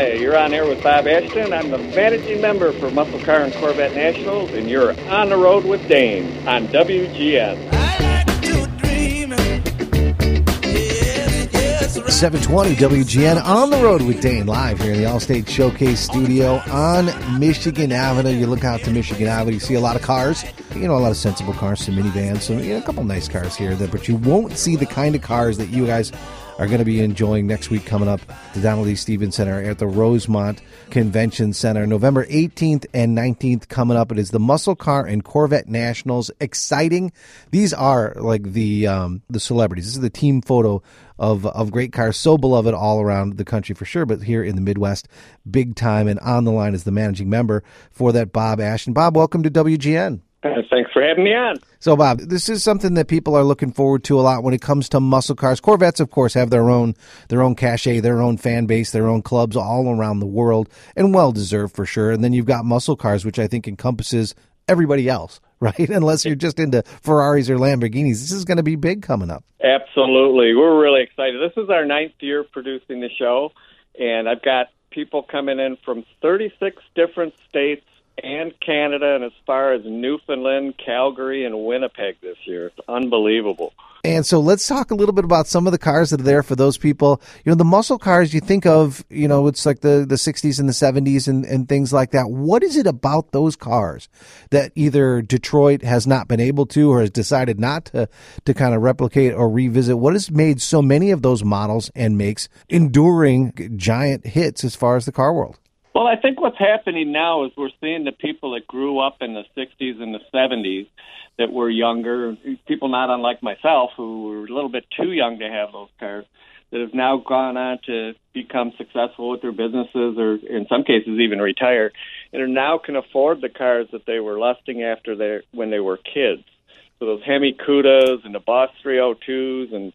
Hi, you're on air with Bob Ashton. I'm the managing member for Muscle Car and Corvette Nationals, and you're on the road with Dane on WGN. 720 WGN on the road with Dane, live here in the Allstate Showcase studio on Michigan Avenue. You look out to Michigan Avenue, you see a lot of cars, a lot of sensible cars, some minivans, some, a couple nice cars here, but you won't see the kind of cars that you guys are going to be enjoying next week coming up to Donald E. Stephens Center at the Rosemont Convention Center. November 18th and 19th coming up. It is the Muscle Car and Corvette Nationals. Exciting. These are like the celebrities. This is the team photo of great cars, so beloved all around the country for sure, but here in the Midwest, big time. And on the line is the managing member for that, Bob Ashton. Bob, welcome to WGN. Thanks for having me on. So, Bob, this is something that people are looking forward to a lot when it comes to muscle cars. Corvettes, of course, have their own cachet, their own fan base, their own clubs all around the world, and well-deserved for sure. And then you've got muscle cars, which I think encompasses everybody else, right? Unless you're just into Ferraris or Lamborghinis. This is going to be big coming up. Absolutely. We're really excited. This is our 9th year producing the show, and I've got people coming in from 36 different states and Canada, and as far as Newfoundland, Calgary, and Winnipeg this year. It's unbelievable. And so let's talk a little bit about some of the cars that are there for those people. The muscle cars you think of, it's like the 60s and the 70s and things like that. What is it about those cars that either Detroit has not been able to or has decided not to kind of replicate or revisit? What has made so many of those models and makes enduring giant hits as far as the car world? Well, I think what's happening now is we're seeing the people that grew up in the 60s and the 70s that were younger, people not unlike myself who were a little bit too young to have those cars, that have now gone on to become successful with their businesses or in some cases even retire, and are now can afford the cars that they were lusting after when they were kids. So those Hemi Cudas and the Boss 302s and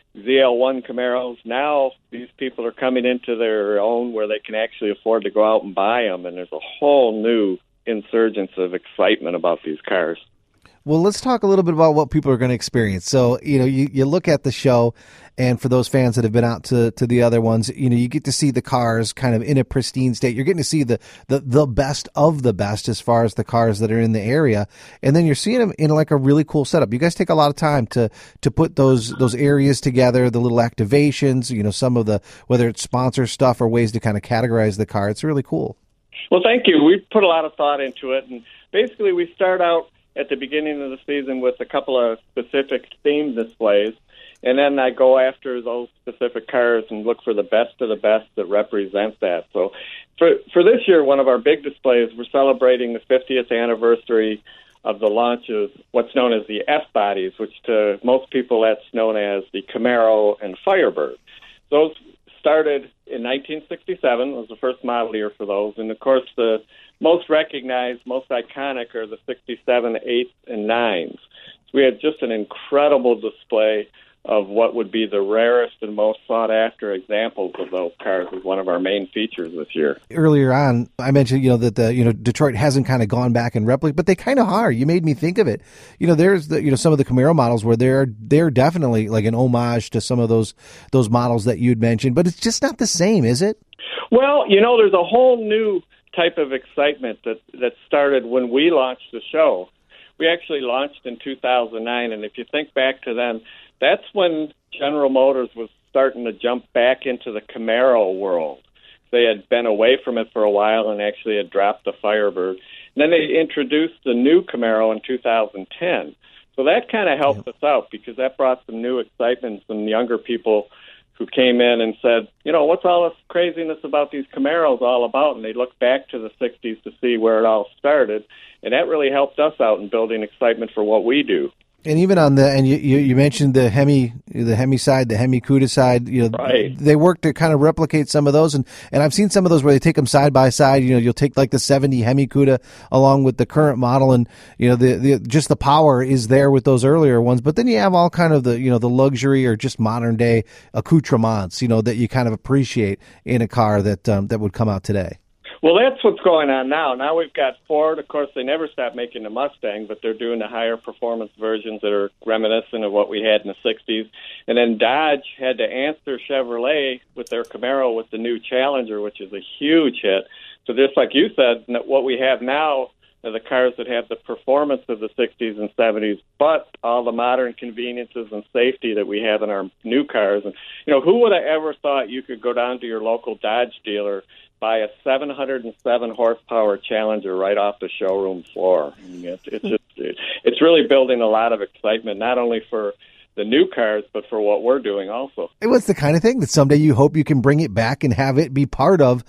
ZL1 Camaros, now these people are coming into their own where they can actually afford to go out and buy them, and there's a whole new insurgence of excitement about these cars. Well, let's talk a little bit about what people are going to experience. So, you look at the show, and for those fans that have been out to the other ones, you get to see the cars kind of in a pristine state. You're getting to see the best of the best as far as the cars that are in the area. And then you're seeing them in like a really cool setup. You guys take a lot of time to put those areas together, the little activations, some of the, whether it's sponsor stuff or ways to kind of categorize the car. It's really cool. Well, thank you. We put a lot of thought into it. And basically we start out at the beginning of the season with a couple of specific theme displays, and then I go after those specific cars and look for the best of the best that represent that. So for this year, one of our big displays, we're celebrating the 50th anniversary of the launch of what's known as the F-bodies, which to most people that's known as the Camaro and Firebird. Those started in 1967, was the first model year for those, and of course the most recognized, most iconic are the 67, 8s, and 9s. So we had just an incredible display of what would be the rarest and most sought-after examples of those cars as one of our main features this year. Earlier on, I mentioned, that Detroit hasn't kind of gone back and replicated, but they kind of are. You made me think of it. There's some of the Camaro models where they're definitely like an homage to some of those models that you'd mentioned, but it's just not the same, is it? Well, there's a whole new type of excitement that started when we launched the show. We actually launched in 2009, and if you think back to then, that's when General Motors was starting to jump back into the Camaro world. They had been away from it for a while and actually had dropped the Firebird. And then they introduced the new Camaro in 2010. So that kind of helped us out because that brought some new excitement, some younger people who came in and said, what's all this craziness about these Camaros all about? And they looked back to the 60s to see where it all started. And that really helped us out in building excitement for what we do. And even on you mentioned the Hemi side, the Hemi Cuda side, right. They work to kind of replicate some of those. And I've seen some of those where they take them side by side. You'll take like the 70 Hemi Cuda along with the current model, and just the power is there with those earlier ones. But then you have all kind of the the luxury or just modern day accoutrements, that you kind of appreciate in a car that would come out today. Well, that's what's going on now. Now we've got Ford. Of course, they never stopped making the Mustang, but they're doing the higher performance versions that are reminiscent of what we had in the 60s. And then Dodge had to answer Chevrolet with their Camaro with the new Challenger, which is a huge hit. So just like you said, what we have now are the cars that have the performance of the 60s and 70s, but all the modern conveniences and safety that we have in our new cars. And, who would have ever thought you could go down to your local Dodge dealer, buy a 707 horsepower Challenger right off the showroom floor? I mean, it's really building a lot of excitement, not only for the new cars, but for what we're doing also. It was the kind of thing that someday you hope you can bring it back and have it be part of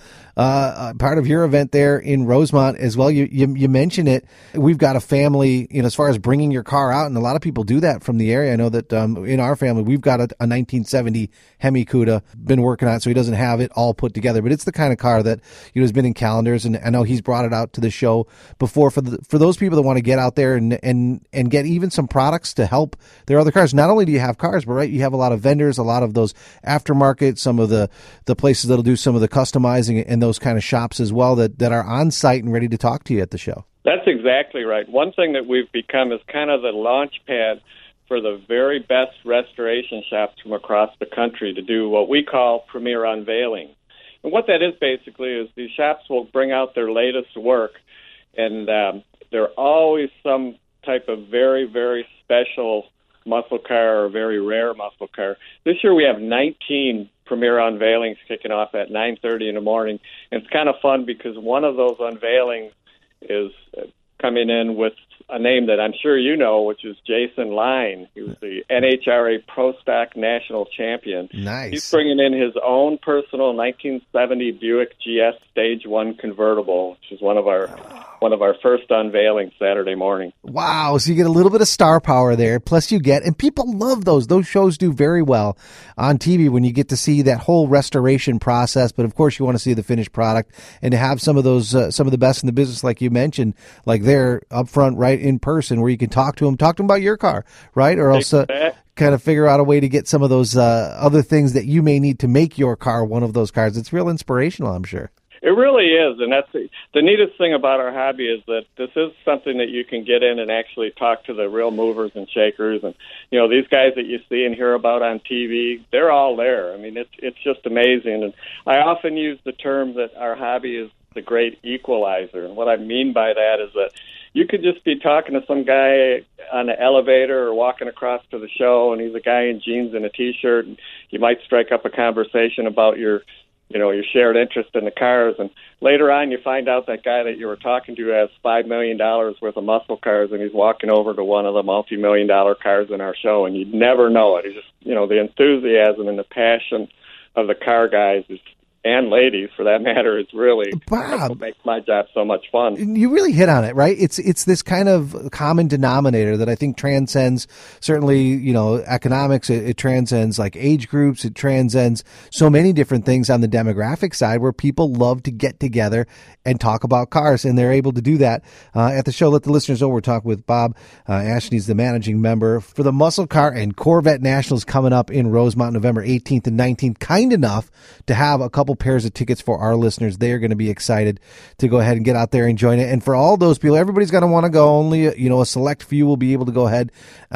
your event there in Rosemont as well. You mentioned it. We've got a family, as far as bringing your car out, and a lot of people do that from the area. I know that in our family, we've got a 1970 Hemi Cuda, been working on it, so he doesn't have it all put together, but it's the kind of car that has been in calendars, and I know he's brought it out to the show before for those people that want to get out there and get even some products to help their other cars. Not only do you have cars, but you have a lot of vendors, a lot of those aftermarket, some of the places that'll do some of the customizing and those kind of shops as well that are on site and ready to talk to you at the show. That's exactly right. One thing that we've become is kind of the launch pad for the very best restoration shops from across the country to do what we call premier unveiling. And what that is basically is these shops will bring out their latest work, and there are always some type of very, very special muscle car or very rare muscle car. This year we have 19 premier unveilings kicking off at 9:30 in the morning. And it's kind of fun because one of those unveilings is coming in with a name that I'm sure you know, which is Jason Line. He was the NHRA Pro Stock National Champion. Nice. He's bringing in his own personal 1970 Buick GS Stage 1 convertible, which is one of our first unveilings Saturday morning. Wow. So you get a little bit of star power there. Plus and people love those. Those shows do very well on TV when you get to see that whole restoration process. But of course you want to see the finished product, and to have some of those, some of the best in the business, like you mentioned, like they're up front, right in person, where you can talk to them about your car, right? Or else kind of figure out a way to get some of those other things that you may need to make your car one of those cars. It's real inspirational, I'm sure. It really is, and that's the neatest thing about our hobby is that this is something that you can get in and actually talk to the real movers and shakers. And, these guys that you see and hear about on TV, they're all there. I mean, it's just amazing. And I often use the term that our hobby is the great equalizer. And what I mean by that is that you could just be talking to some guy on the elevator or walking across to the show, and he's a guy in jeans and a T-shirt, and you might strike up a conversation about your shared interest in the cars. And later on, you find out that guy that you were talking to has $5 million worth of muscle cars, and he's walking over to one of the multi-million-dollar cars in our show, and you'd never know it. It's just, the enthusiasm and the passion of the car guys and ladies, for that matter, is really what makes my job so much fun. You really hit on it, right? It's this kind of common denominator that I think transcends certainly, economics. It transcends like age groups. It transcends so many different things on the demographic side, where people love to get together and talk about cars, and they're able to do that at the show. Let the listeners know we're talking with Bob Ashton. He's the managing member for the Muscle Car and Corvette Nationals coming up in Rosemont, November 18th and 19th. Kind enough to have a couple pairs of tickets for our listeners. They are going to be excited to go ahead and get out there and join it. And for all those people, everybody's going to want to go. Only a select few will be able to go ahead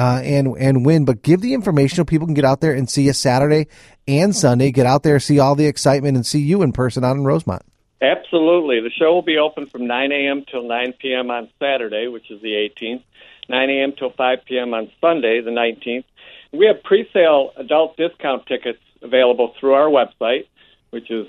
and win. But give the information so people can get out there and see you Saturday and Sunday. Get out there, see all the excitement, and see you in person out in Rosemont. Absolutely. The show will be open from 9 a.m. till 9 p.m. on Saturday, which is the 18th, 9 a.m. till 5 p.m. on Sunday, the 19th. We have pre-sale adult discount tickets available through our website, which is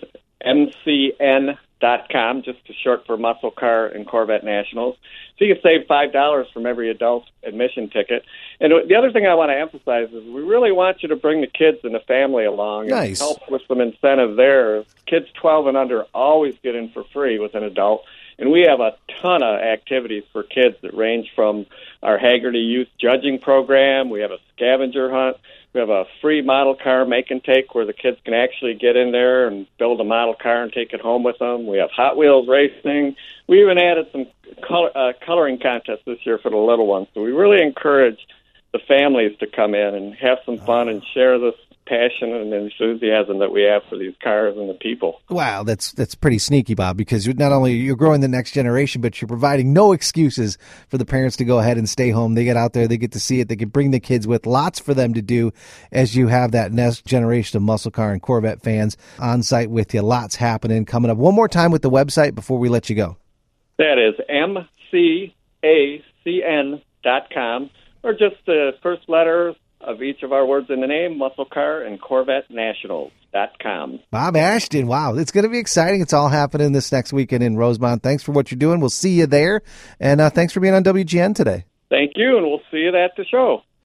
mcn.com, just short for Muscle Car and Corvette Nationals. So you can save $5 from every adult admission ticket. And the other thing I want to emphasize is we really want you to bring the kids and the family along. Nice. And help with some incentive there. Kids 12 and under always get in for free with an adult. And we have a ton of activities for kids that range from our Haggerty Youth Judging Program. We have a scavenger hunt. We have a free model car make and take where the kids can actually get in there and build a model car and take it home with them. We have Hot Wheels racing. We even added some coloring contests this year for the little ones. So we really encourage the families to come in and have some fun and share this passion and enthusiasm that we have for these cars and the people. Wow, that's pretty sneaky, Bob, because not only you're growing the next generation, but you're providing no excuses for the parents to go ahead and stay home. They get out there, they get to see it, they can bring the kids with, lots for them to do as you have that next generation of muscle car and Corvette fans on site with you. Lots happening coming up. One more time with the website before we let you go. That is MCACN.com, or just the first letters of each of our words in the name, Muscle Car and Corvette Nationals.com. Bob Ashton, wow, it's going to be exciting. It's all happening this next weekend in Rosemont. Thanks for what you're doing. We'll see you there, and thanks for being on WGN today. Thank you, and we'll see you at the show.